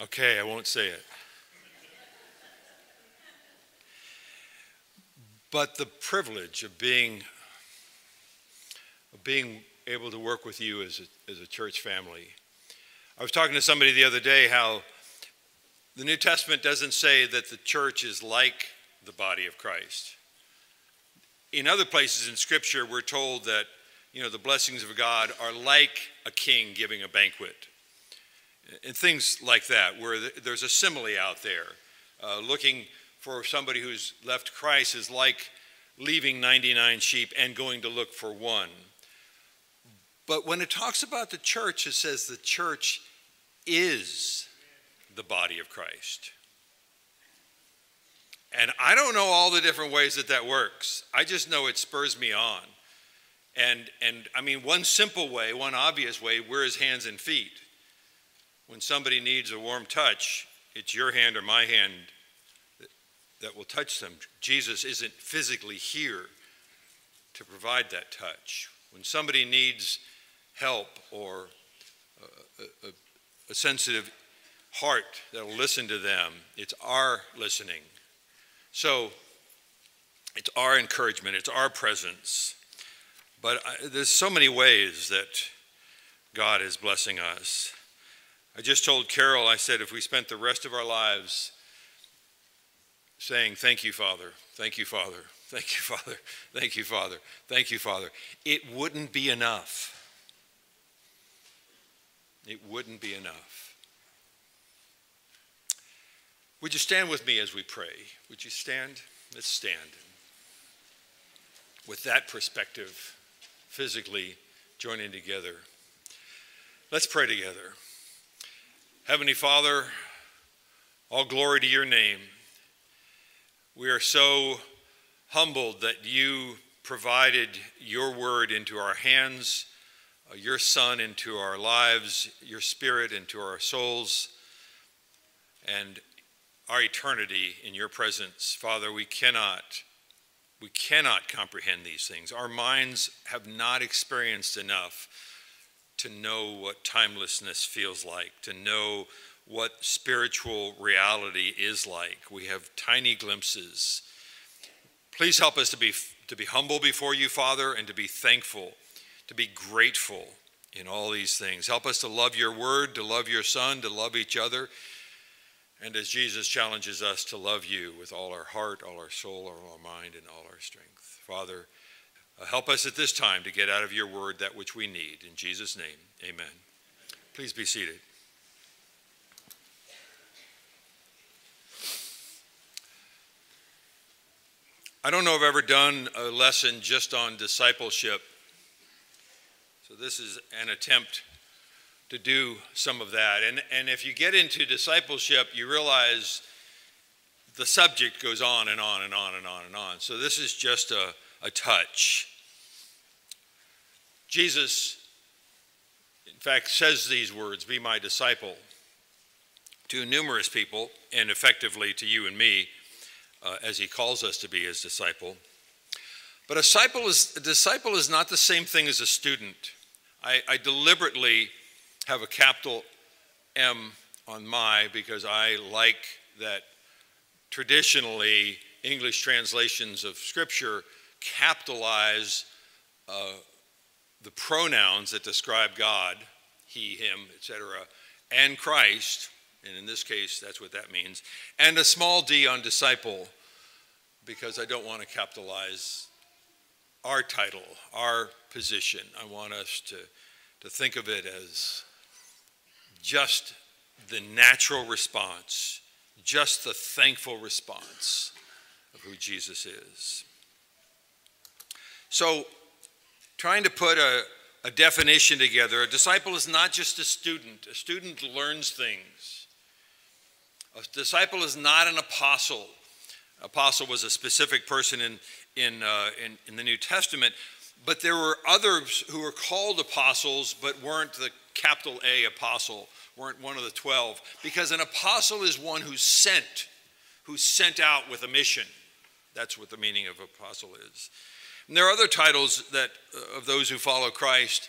Okay, I won't say it. But the privilege of being able to work with you as a church family. I was talking to somebody the other day how the New Testament doesn't say that the church is like the body of Christ. In other places in Scripture, we're told that, the blessings of God are like a king giving a banquet. And things like that, where there's a simile out there. Looking for somebody who's left Christ is like leaving 99 sheep and going to look for one. But when it talks about the church, it says the church is the body of Christ. And I don't know all the different ways that works. I just know it spurs me on. And I mean, one simple way, one obvious way, we're his hands and feet. When somebody needs a warm touch, it's your hand or my hand that will touch them. Jesus isn't physically here to provide that touch. When somebody needs help or a sensitive heart that will listen to them, it's our listening. So it's our encouragement, it's our presence. But there's so many ways that God is blessing us. I just told Carol, I said, if we spent the rest of our lives saying, thank you, Father, thank you, Father, thank you, Father, thank you, Father, thank you, Father, it wouldn't be enough. It wouldn't be enough. Would you stand with me as we pray? Would you stand? Let's stand. With that perspective, physically joining together, let's pray together. Heavenly Father, all glory to your name. We are so humbled that you provided your word into our hands, your Son into our lives, your Spirit into our souls, and our eternity in your presence. Father, we cannot comprehend these things. Our minds have not experienced enough to know what timelessness feels like, to know what spiritual reality is like. We have tiny glimpses. Please help us to be humble before you, Father, and to be thankful, to be grateful in all these things. Help us to love your word, to love your Son, to love each other, and as Jesus challenges us to love you with all our heart, all our soul, all our mind, and all our strength. Father, help us at this time to get out of your word that which we need. In Jesus' name, amen. Please be seated. I don't know if I've ever done a lesson just on discipleship. So this is an attempt to do some of that. And if you get into discipleship, you realize the subject goes on and on and on and on and on. So this is just a touch. Jesus, in fact, says these words, "Be my disciple," to numerous people, and effectively to you and me, as he calls us to be his disciple. But a disciple is not the same thing as a student. I deliberately have a capital M on my, because I like that traditionally English translations of Scripture capitalize the pronouns that describe God, he, him, etc., and Christ, and in this case, that's what that means, and a small d on disciple, because I don't want to capitalize our title, our position. I want us to think of it as just the natural response, just the thankful response of who Jesus is. So, trying to put a definition together, a disciple is not just a student. A student learns things. A disciple is not an apostle. Apostle was a specific person in the New Testament, but there were others who were called apostles but weren't the capital A apostle, weren't one of the 12, because an apostle is one who's sent out with a mission. That's what the meaning of apostle is. And there are other titles that of those who follow Christ.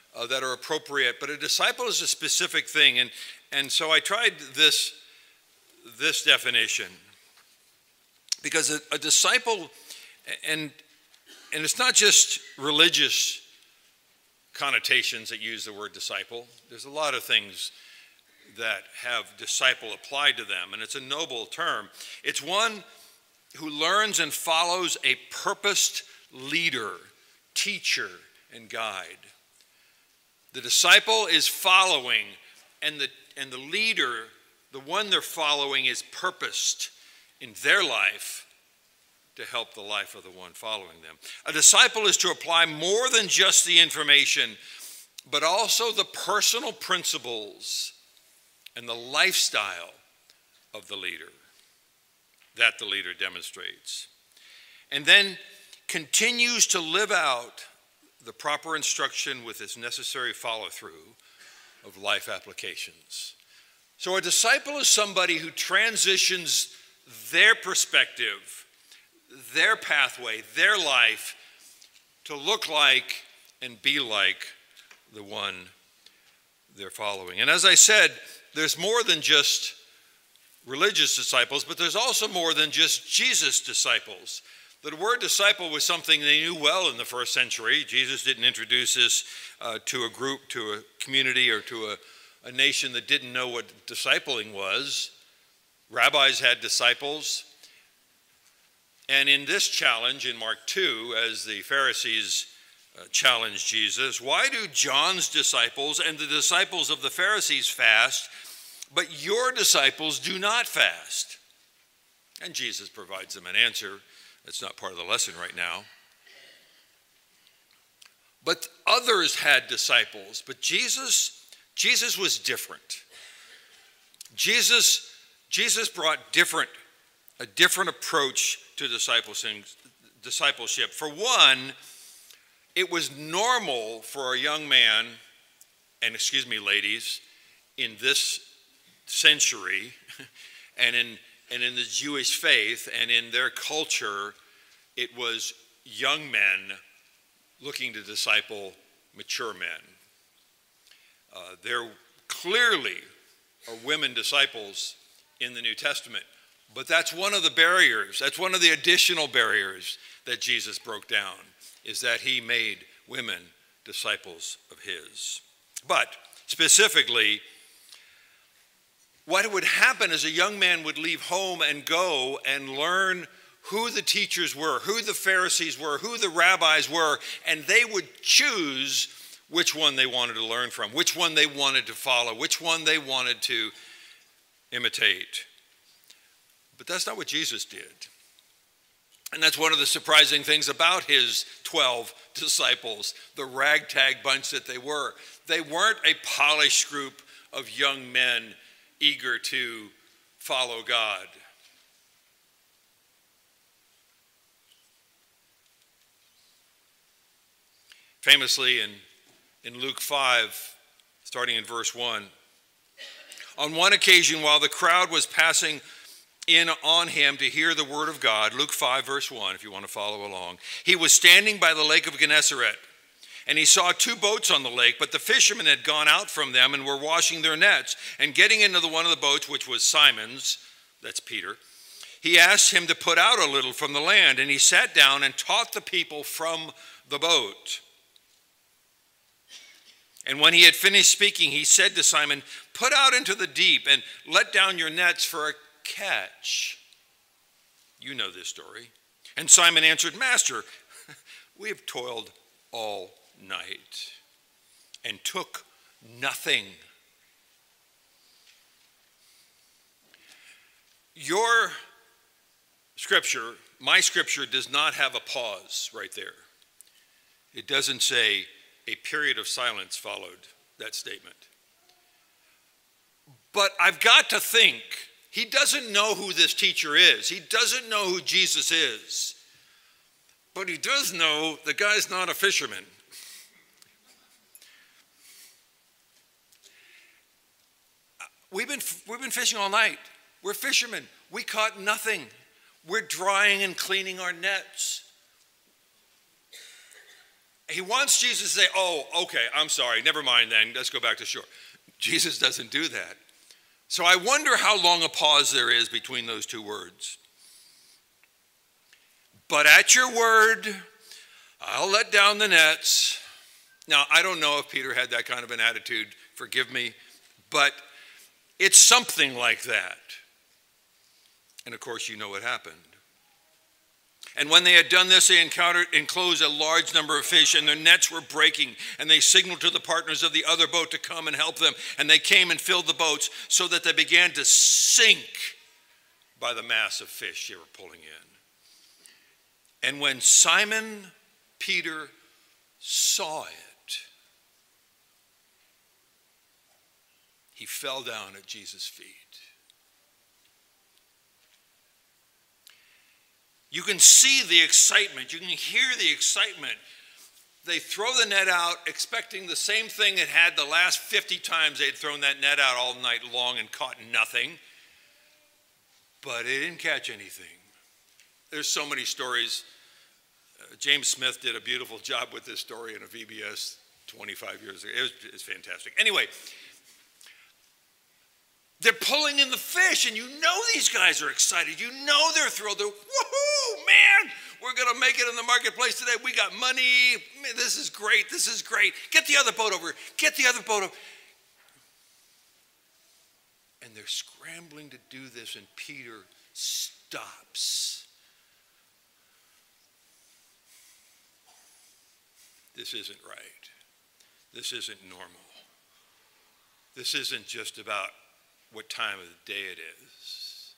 that are appropriate, but a disciple is a specific thing. And so I tried this definition, because a disciple, and it's not just religious connotations that use the word disciple. There's a lot of things that have disciple applied to them, and it's a noble term. It's one who learns and follows a purposed leader, teacher, and guide. The disciple is following, and the leader, the one they're following, is purposed in their life to help the life of the one following them. A disciple is to apply more than just the information, but also the personal principles and the lifestyle of the leader that the leader demonstrates, and then continues to live out the proper instruction with its necessary follow-through of life applications. So a disciple is somebody who transitions their perspective, their pathway, their life to look like and be like the one they're following. And as I said, there's more than just religious disciples, but there's also more than just Jesus disciples. The word disciple was something they knew well in the first century. Jesus didn't introduce this to a group, to a community, or to a nation that didn't know what discipling was. Rabbis had disciples. And in this challenge in Mark 2, as the Pharisees challenged Jesus, why do John's disciples and the disciples of the Pharisees fast, but your disciples do not fast? And Jesus provides them an answer. That's not part of the lesson right now. But others had disciples, but Jesus was different. Jesus brought a different approach to discipleship. For one, it was normal for a young man, and excuse me, ladies, in this century, and in the Jewish faith and in their culture, it was young men looking to disciple mature men. There clearly are women disciples in the New Testament, but that's one of the barriers. That's one of the additional barriers that Jesus broke down, is that he made women disciples of his. But specifically, what would happen is a young man would leave home and go and learn who the teachers were, who the Pharisees were, who the rabbis were, and they would choose which one they wanted to learn from, which one they wanted to follow, which one they wanted to imitate. But that's not what Jesus did. And that's one of the surprising things about his 12 disciples, the ragtag bunch that they were. They weren't a polished group of young men eager to follow God. Famously in Luke 5, starting in verse 1, on one occasion while the crowd was passing in on him to hear the word of God, Luke 5, verse 1, if you want to follow along, he was standing by the lake of Gennesaret, and he saw two boats on the lake, but the fishermen had gone out from them and were washing their nets. And getting into one of the boats, which was Simon's, that's Peter, he asked him to put out a little from the land, and he sat down and taught the people from the boat. And when he had finished speaking, he said to Simon, put out into the deep and let down your nets for a catch. You know this story. And Simon answered, Master, we have toiled all night and took nothing. Your scripture, my scripture, does not have a pause right there. It doesn't say a period of silence followed that statement. But I've got to think, he doesn't know who this teacher is. He doesn't know who Jesus is. But he does know the guy's not a fisherman. We've been fishing all night. We're fishermen. We caught nothing. We're drying and cleaning our nets. He wants Jesus to say, oh, okay, I'm sorry, never mind then, let's go back to shore. Jesus doesn't do that. So I wonder how long a pause there is between those two words. But at your word, I'll let down the nets. Now, I don't know if Peter had that kind of an attitude, forgive me, but it's something like that. And of course, you know what happened. And when they had done this, they enclosed a large number of fish, and their nets were breaking. And they signaled to the partners of the other boat to come and help them. And they came and filled the boats so that they began to sink by the mass of fish they were pulling in. And when Simon Peter saw it, he fell down at Jesus' feet. You can see the excitement. You can hear the excitement. They throw the net out expecting the same thing it had the last 50 times they'd thrown that net out all night long and caught nothing. But it didn't catch anything. There's so many stories. James Smith did a beautiful job with this story in a VBS 25 years ago. It's fantastic. Anyway, they're pulling in the fish, and you know these guys are excited. You know they're thrilled. They're, woohoo, man, we're going to make it in the marketplace today. We got money. Man, this is great. This is great. Get the other boat over. Get the other boat over. And they're scrambling to do this, and Peter stops. This isn't right. This isn't normal. This isn't just about what time of the day it is.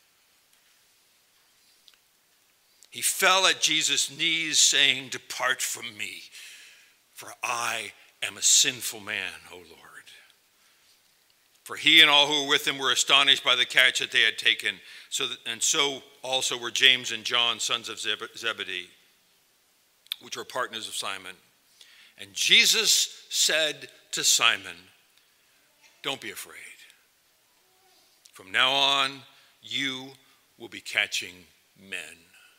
He fell at Jesus' knees saying, "Depart from me, for I am a sinful man, O Lord." For he and all who were with him were astonished by the catch that they had taken. So also were James and John, sons of Zebedee, which were partners of Simon. And Jesus said to Simon, "Don't be afraid. From now on, you will be catching men."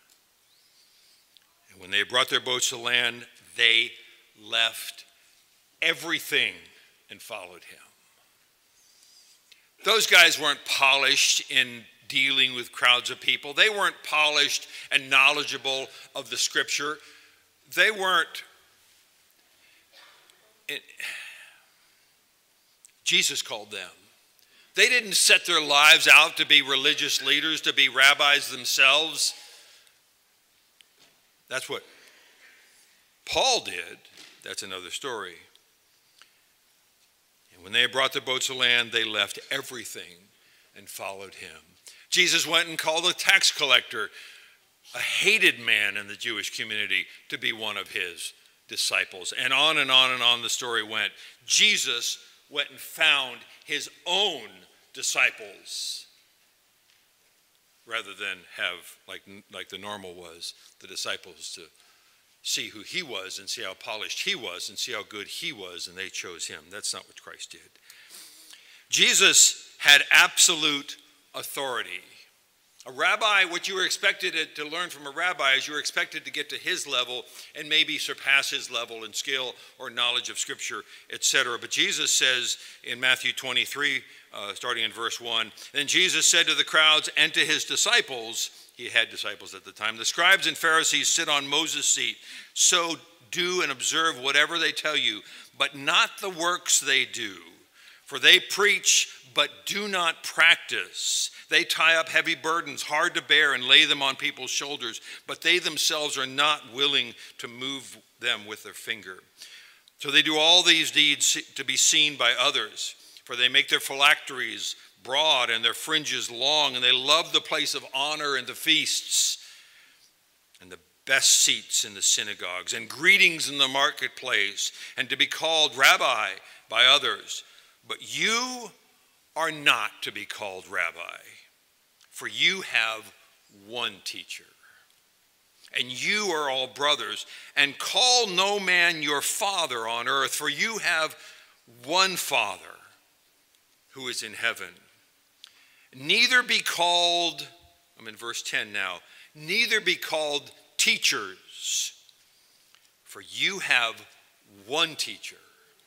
And when they brought their boats to land, they left everything and followed him. Those guys weren't polished in dealing with crowds of people. They weren't polished and knowledgeable of the scripture. They weren't. Jesus called them. They didn't set their lives out to be religious leaders, to be rabbis themselves. That's what Paul did. That's another story. And when they had brought their boats to land, they left everything and followed him. Jesus went and called a tax collector, a hated man in the Jewish community, to be one of his disciples. And on and on and on the story went. Jesus went and found his own disciples rather than have, like the normal was, the disciples to see who he was and see how polished he was and see how good he was, and they chose him. That's not what Christ did. Jesus had absolute authority. A rabbi, what you were expected to learn from a rabbi is you were expected to get to his level and maybe surpass his level in skill or knowledge of Scripture, etc. But Jesus says in Matthew 23, starting in verse 1, "Then Jesus said to the crowds and to his disciples," he had disciples at the time, "The scribes and Pharisees sit on Moses' seat, so do and observe whatever they tell you, but not the works they do. For they preach, but do not practice. They tie up heavy burdens, hard to bear, and lay them on people's shoulders, but they themselves are not willing to move them with their finger. So they do all these deeds to be seen by others, for they make their phylacteries broad and their fringes long, and they love the place of honor and the feasts, and the best seats in the synagogues, and greetings in the marketplace, and to be called rabbi by others. But you are not to be called rabbi, for you have one teacher, and you are all brothers. And call no man your father on earth, for you have one Father who is in heaven. Neither be called," I'm in verse 10 now, "neither be called teachers, For you have one teacher,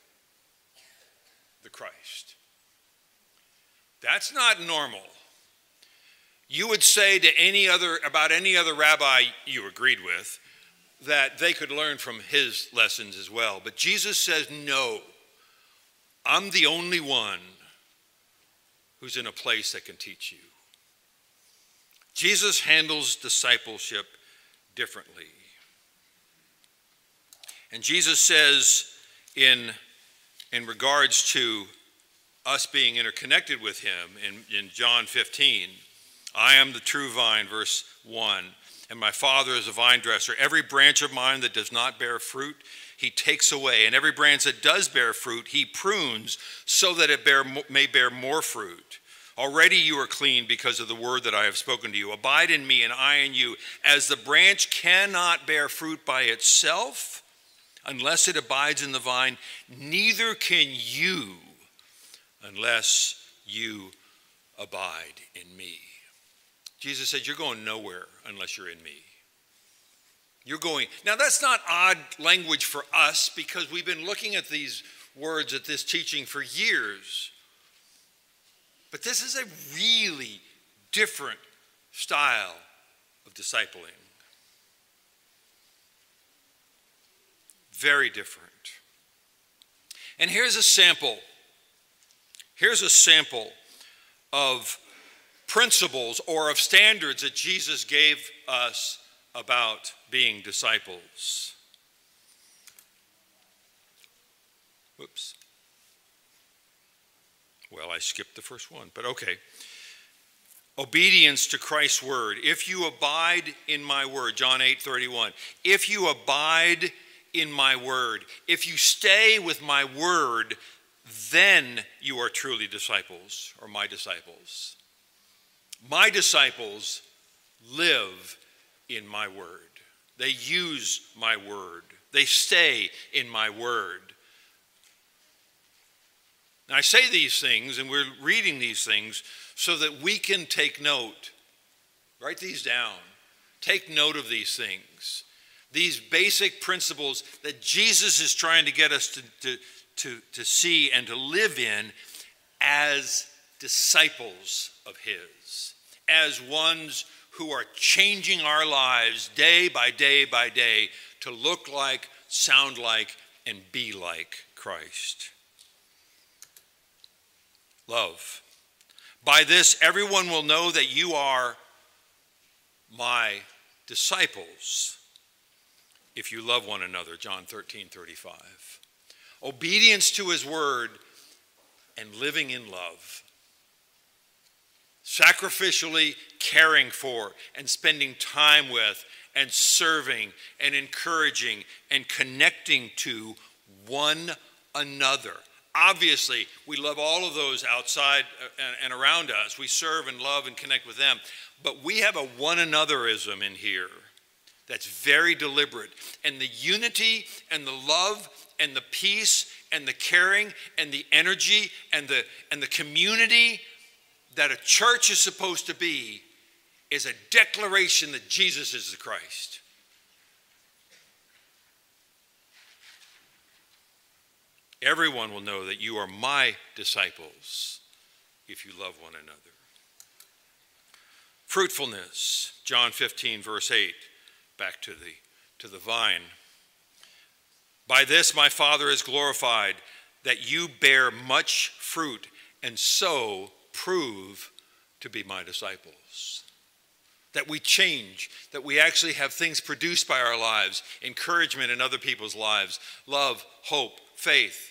the Christ. That's not normal. You would say to about any other rabbi you agreed with that they could learn from his lessons as well. But Jesus says, no, I'm the only one who's in a place that can teach you. Jesus handles discipleship differently. And Jesus says in regards to us being interconnected with him in John 15, I am the true vine, verse 1, and my Father is a vine dresser. Every branch of mine that does not bear fruit, he takes away. And every branch that does bear fruit, he prunes so that it may bear more fruit. Already you are clean because of the word that I have spoken to you. Abide in me and I in you. As the branch cannot bear fruit by itself unless it abides in the vine, neither can you unless you abide in me. Jesus said, you're going nowhere unless you're in me. You're going. Now that's not odd language for us because we've been looking at these words, at this teaching for years. But this is a really different style of discipling. Very different. And here's a sample. Here's a sample of principles or of standards that Jesus gave us about being disciples. Whoops. Well, I skipped the first one, but okay. Obedience to Christ's word. If you abide in my word, John 8:31. If you abide in my word, if you stay with my word, then you are truly disciples, or my disciples. My disciples live in my word. They use my word. They stay in my word. Now, I say these things, and we're reading these things so that we can take note. Write these down. Take note of these things. These basic principles that Jesus is trying to get us to see and to live in as disciples of his, as ones who are changing our lives day by day by day to look like, sound like, and be like Christ. Love. By this, everyone will know that you are my disciples if you love one another, John 13:35. Obedience to his word and living in love. Sacrificially caring for and spending time with and serving and encouraging and connecting to one another. Obviously, we love all of those outside and around us. We serve and love and connect with them. But we have a one anotherism in here that's very deliberate. And the unity and the love and the peace and the caring and the energy and the community that a church is supposed to be is a declaration that Jesus is the Christ. Everyone will know that you are my disciples if you love one another. Fruitfulness, John 15, verse 8, back to the vine. By this my Father is glorified, that you bear much fruit and so prove to be my disciples. That we change, that we actually have things produced by our lives, encouragement in other people's lives, love, hope, faith,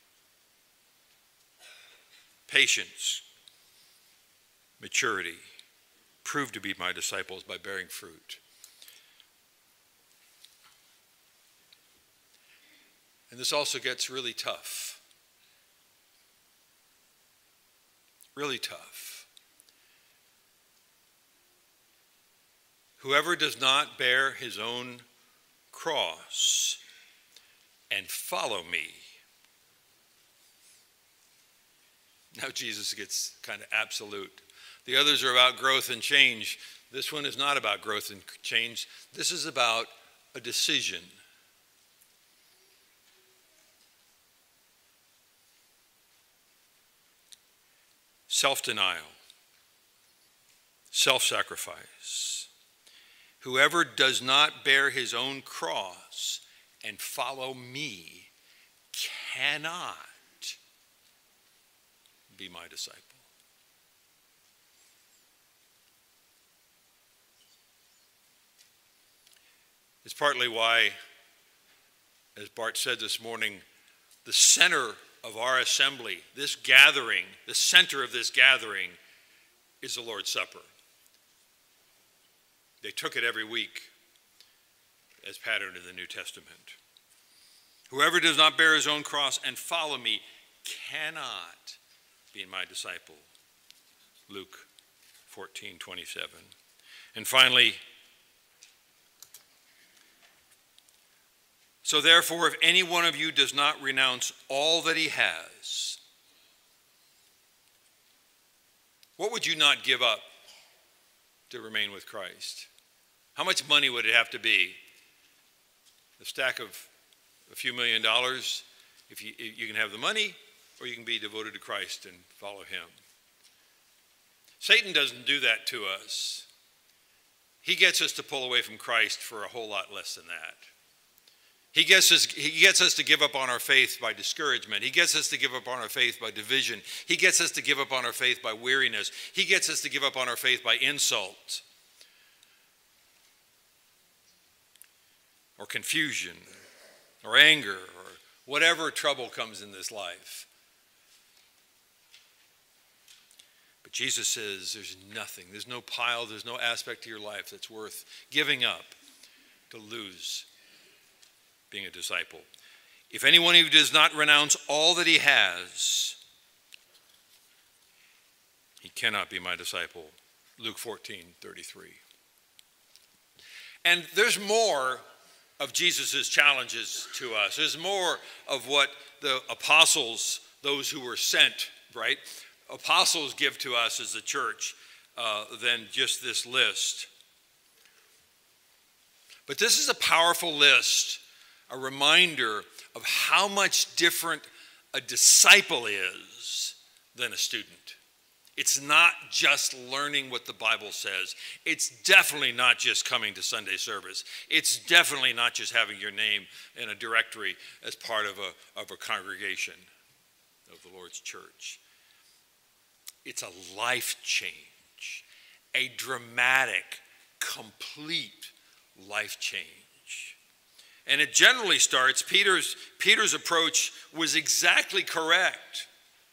patience, maturity. Prove to be my disciples by bearing fruit. And this also gets really tough. Really tough. Whoever does not bear his own cross and follow me. Now Jesus gets kind of absolute. The others are about growth and change. This one is not about growth and change. This is about a decision. self-denial, self-sacrifice. Whoever does not bear his own cross and follow me cannot be my disciple. It's partly why, as Bart said this morning, the center of our assembly, this gathering, the center of this gathering is the Lord's Supper. They took it every week as patterned in the New Testament. Whoever does not bear his own cross and follow me cannot be my disciple. Luke 14:27. And finally, so therefore, if any one of you does not renounce all that he has, what would you not give up to remain with Christ? How much money would it have to be? A stack of a few $1 million? If you can have the money, or you can be devoted to Christ and follow him. Satan doesn't do that to us. He gets us to pull away from Christ for a whole lot less than that. He gets us to give up on our faith by discouragement. He gets us to give up on our faith by division. He gets us to give up on our faith by weariness. He gets us to give up on our faith by insult or confusion or anger or whatever trouble comes in this life. But Jesus says there's nothing, there's no pile, there's no aspect of your life that's worth giving up to lose being a disciple. If anyone who does not renounce all that he has, he cannot be my disciple. Luke 14:33. And there's more of Jesus' challenges to us. There's more of what the apostles, those who were sent, right? Apostles give to us as a church than just this list. But this is a powerful list, a reminder of how much different a disciple is than a student. It's not just learning what the Bible says. It's definitely not just coming to Sunday service. It's definitely not just having your name in a directory as part of a congregation of the Lord's church. It's a life change, a dramatic, complete life change. And it generally starts, Peter's approach was exactly correct.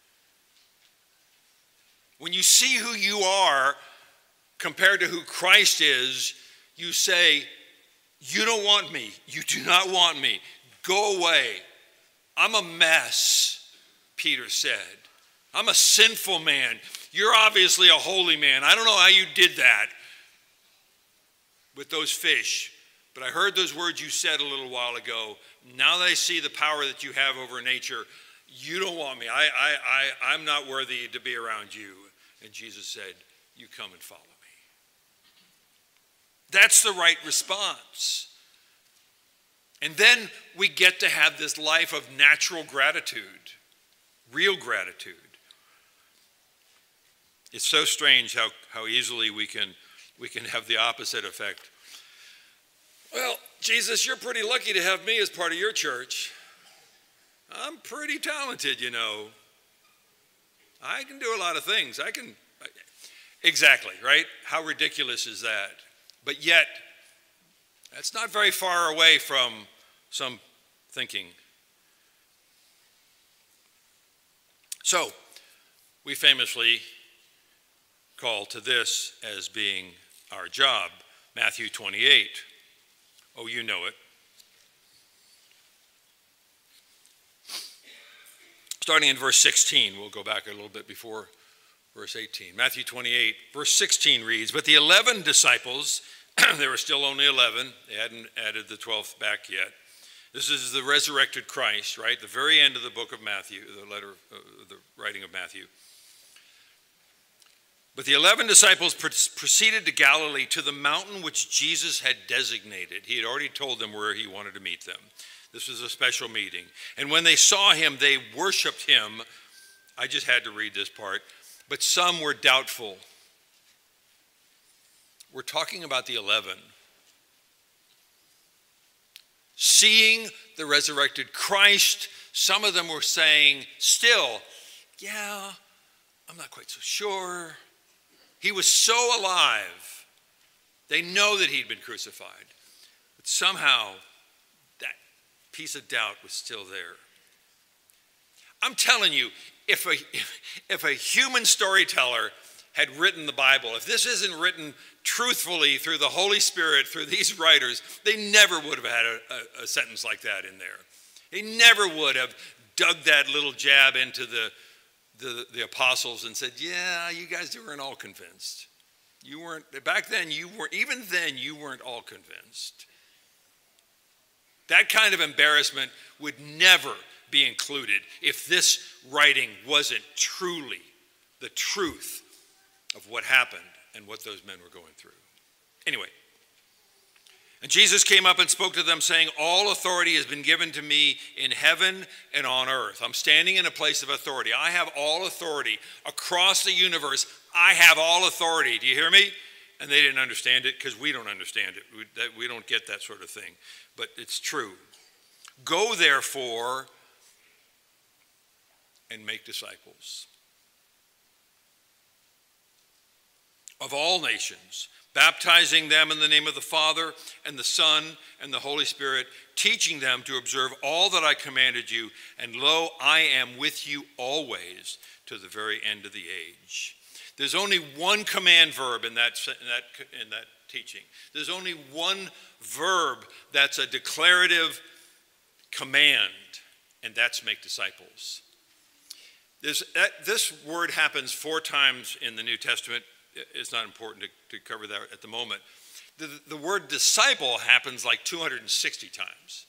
When you see who you are compared to who Christ is, you say, you don't want me. You do not want me. Go away. I'm a mess, Peter said. I'm a sinful man. You're obviously a holy man. I don't know how you did that with those fish, but I heard those words you said a little while ago. Now that I see the power that you have over nature, you don't want me. I'm not worthy to be around you. And Jesus said, you come and follow me. That's the right response. And then we get to have this life of natural gratitude, real gratitude. It's so strange how easily we can have the opposite effect. Well, Jesus, you're pretty lucky to have me as part of your church. I'm pretty talented, you know. I can do a lot of things. Exactly, right? How ridiculous is that? But yet, that's not very far away from some thinking. So, we famously call to this as being our job. Matthew 28. Oh, you know it. Starting in verse 16, we'll go back a little bit before verse 18. Matthew 28, verse 16 reads, but the 11 disciples, there were still only 11, they hadn't added the 12th back yet. This is the resurrected Christ, right? The very end of the book of Matthew, the writing of Matthew. But the 11 disciples proceeded to Galilee, to the mountain which Jesus had designated. He had already told them where he wanted to meet them. This was a special meeting. And when they saw him, they worshiped him. I just had to read this part. but some were doubtful. We're talking about the 11. Seeing the resurrected Christ, some of them were saying still, yeah, I'm not quite so sure. He was so alive. They know that he'd been crucified. But somehow that piece of doubt was still there. I'm telling you, if a human storyteller had written the Bible, if this isn't written truthfully through the Holy Spirit, through these writers, they never would have had a sentence like that in there. They never would have dug that little jab into the apostles and said, yeah, you guys weren't all convinced. You weren't, back then, even then, you weren't all convinced. That kind of embarrassment would never be included if this writing wasn't truly the truth of what happened and what those men were going through. Anyway, and Jesus came up and spoke to them saying, all authority has been given to me in heaven and on earth. I'm standing in a place of authority. I have all authority across the universe. I have all authority. Do you hear me? And they didn't understand it because we don't understand it. We don't get that sort of thing. But it's true. Go therefore and make disciples of all nations, baptizing them in the name of the Father and the Son and the Holy Spirit, teaching them to observe all that I commanded you, and lo, I am with you always to the very end of the age. There's only one command verb in that teaching. There's only one verb that's a declarative command, and that's make disciples. This word happens 4 times in the New Testament. It's not important to cover that at the moment. The word disciple happens like 260 times.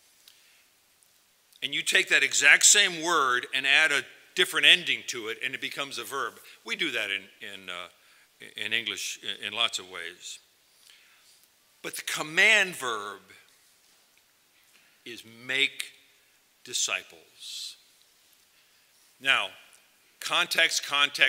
And you take that exact same word and add a different ending to it, and it becomes a verb. We do that in English in lots of ways. But the command verb is make disciples. Now, context.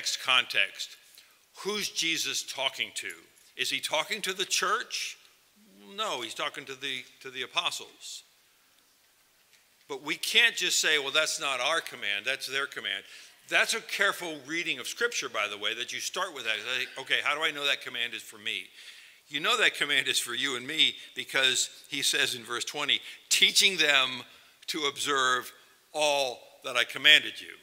Who's Jesus talking to? Is he talking to the church? No, he's talking to the apostles. But we can't just say, well, that's not our command, that's their command. That's a careful reading of Scripture, by the way, that you start with that. Okay, how do I know that command is for me? You know that command is for you and me because he says in verse 20, teaching them to observe all that I commanded you.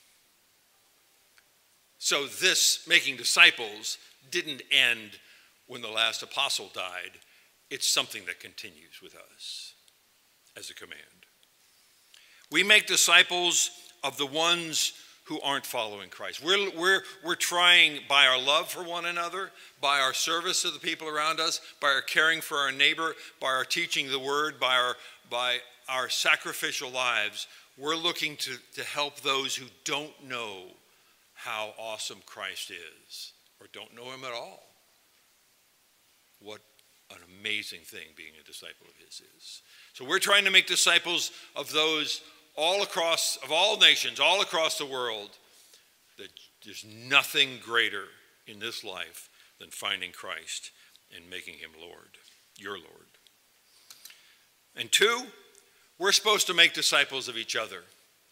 So this making disciples didn't end when the last apostle died. It's something that continues with us as a command. We make disciples of the ones who aren't following Christ. We're trying by our love for one another, by our service to the people around us, by our caring for our neighbor, by our teaching the word, by our sacrificial lives, we're looking to help those who don't know how awesome Christ is or don't know him at all. What an amazing thing being a disciple of his is. So we're trying to make disciples of those of all nations, all across the world. That there's nothing greater in this life than finding Christ and making him Lord, your Lord. And 2, we're supposed to make disciples of each other.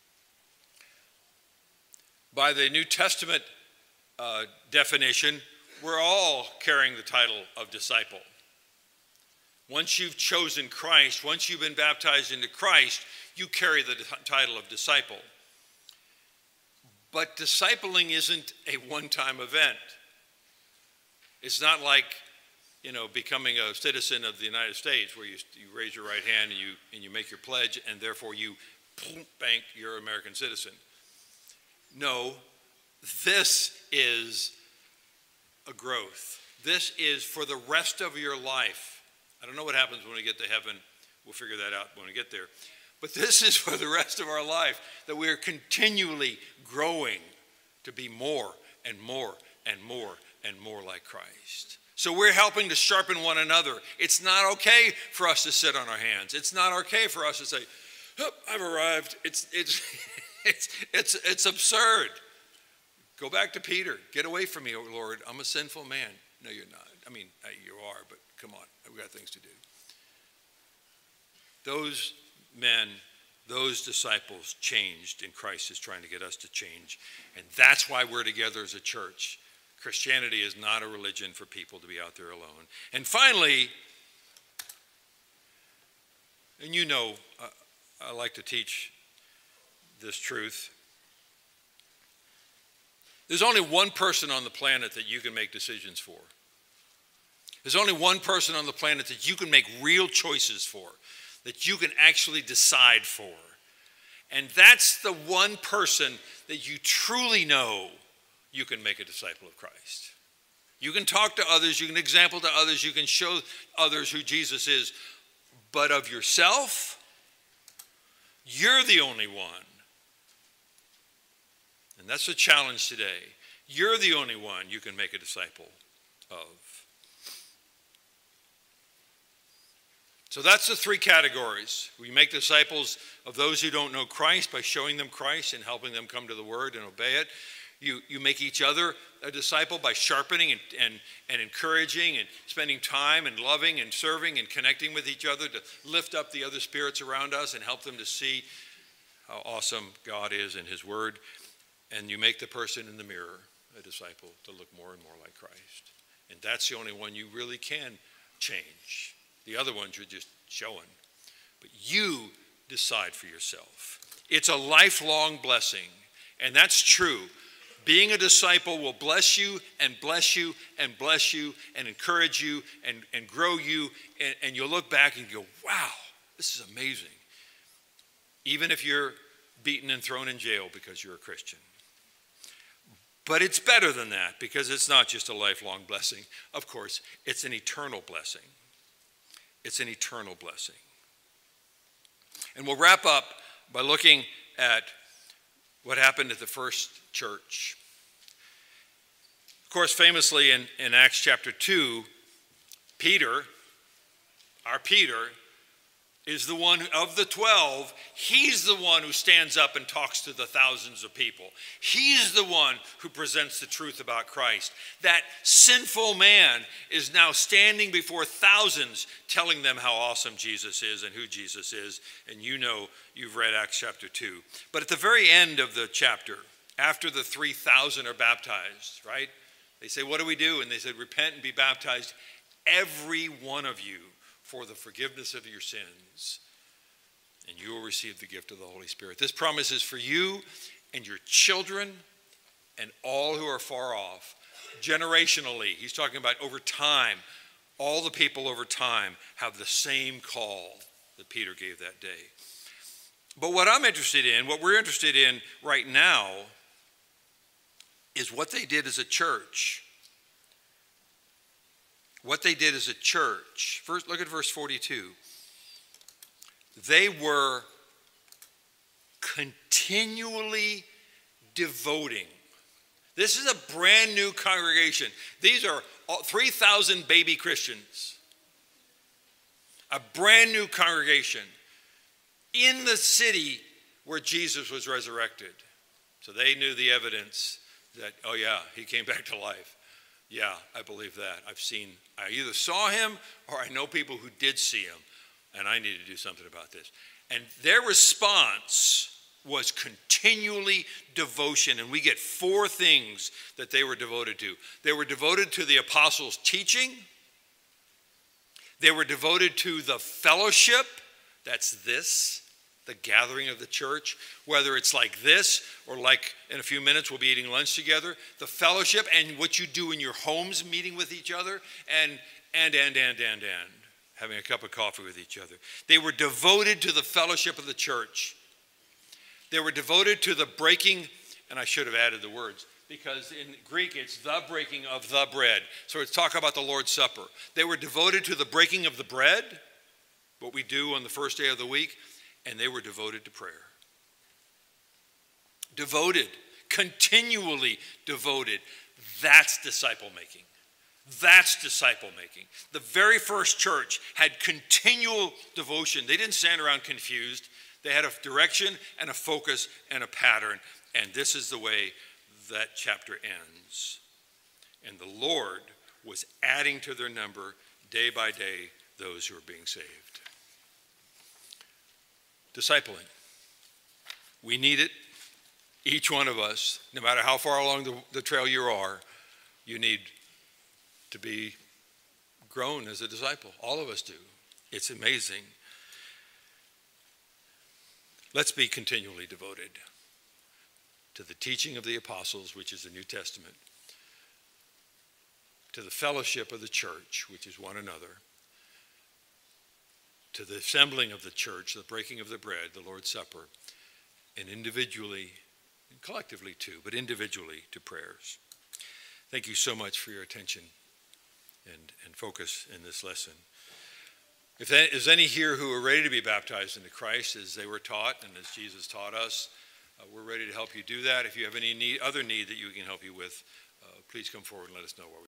By the New Testament definition, we're all carrying the title of disciple. Once you've chosen Christ, once you've been baptized into Christ, you carry the title of disciple. But discipling isn't a one-time event. It's not like, becoming a citizen of the United States where you raise your right hand and you make your pledge and therefore you bank you're an American citizen. No, this is a growth. This is for the rest of your life. I don't know what happens when we get to heaven. We'll figure that out when we get there. But this is for the rest of our life, that we are continually growing to be more and more and more and more like Christ. So we're helping to sharpen one another. It's not okay for us to sit on our hands. It's not okay for us to say, oh, I've arrived. It's absurd. Go back to Peter. Get away from me, O Lord. I'm a sinful man. No, you're not. I mean, you are, but come on. We've got things to do. Those men, those disciples changed, and Christ is trying to get us to change. And that's why we're together as a church. Christianity is not a religion for people to be out there alone. And finally, and you know, I like to teach this truth. There's only one person on the planet that you can make decisions for. There's only one person on the planet that you can make real choices for, that you can actually decide for. And that's the one person that you truly know you can make a disciple of Christ. You can talk to others, you can example to others, you can show others who Jesus is, but of yourself, you're the only one. And that's the challenge today. You're the only one you can make a disciple of. So that's the three categories. We make disciples of those who don't know Christ by showing them Christ and helping them come to the Word and obey it. You make each other a disciple by sharpening and encouraging and spending time and loving and serving and connecting with each other to lift up the other spirits around us and help them to see how awesome God is in His Word. And you make the person in the mirror a disciple to look more and more like Christ. And that's the only one you really can change. The other ones you're just showing. But you decide for yourself. It's a lifelong blessing. And that's true. Being a disciple will bless you and bless you and bless you and encourage you and grow you. And you'll look back and go, wow, this is amazing. Even if you're beaten and thrown in jail because you're a Christian. But it's better than that because it's not just a lifelong blessing. Of course, it's an eternal blessing. It's an eternal blessing. And we'll wrap up by looking at what happened at the first church. Of course, famously in Acts chapter 2, Peter, our Peter, is the one of the 12. He's the one who stands up and talks to the thousands of people. He's the one who presents the truth about Christ. That sinful man is now standing before thousands telling them how awesome Jesus is and who Jesus is. And you know, you've read Acts chapter 2. But at the very end of the chapter, after the 3,000 are baptized, right? They say, what do we do? And they said, repent and be baptized, every one of you, for the forgiveness of your sins, and you will receive the gift of the Holy Spirit. This promise is for you and your children and all who are far off. Generationally, he's talking about over time. All the people over time have the same call that Peter gave that day. But what I'm interested in, what we're interested in right now, is what they did as a church. What they did as a church. First, look at verse 42. They were continually devoting. This is a brand new congregation. These are 3,000 baby Christians. A brand new congregation in the city where Jesus was resurrected. So they knew the evidence that, oh yeah, he came back to life. Yeah, I believe that. I either saw him or I know people who did see him, and I need to do something about this. And their response was continually devotion, and we get four things that they were devoted to. They were devoted to the apostles' teaching. They were devoted to the fellowship. That's this, the gathering of the church, whether it's like this or like in a few minutes we'll be eating lunch together. The fellowship and what you do in your homes, meeting with each other, and having a cup of coffee with each other. They were devoted to the fellowship of the church. They were devoted to the breaking, and I should have added the words, because in Greek it's the breaking of the bread. So it's talk about the Lord's Supper. They were devoted to the breaking of the bread, what we do on the first day of the week, and they were devoted to prayer. Devoted, continually devoted. That's disciple making. That's disciple making. The very first church had continual devotion. They didn't stand around confused. They had a direction and a focus and a pattern. And this is the way that chapter ends. And the Lord was adding to their number day by day those who are being saved. Discipling. We need it. Each one of us, no matter how far along the trail you are, you need to be grown as a disciple. All of us do. It's amazing. Let's be continually devoted to the teaching of the apostles, which is the New Testament, to the fellowship of the church, which is one another, to the assembling of the church, the breaking of the bread, the Lord's Supper, and individually, and collectively too, but individually to prayers. Thank you so much for your attention and focus in this lesson. If there is any here who are ready to be baptized into Christ as they were taught and as Jesus taught us, we're ready to help you do that. If you have any other need that you can help you with, please come forward and let us know what we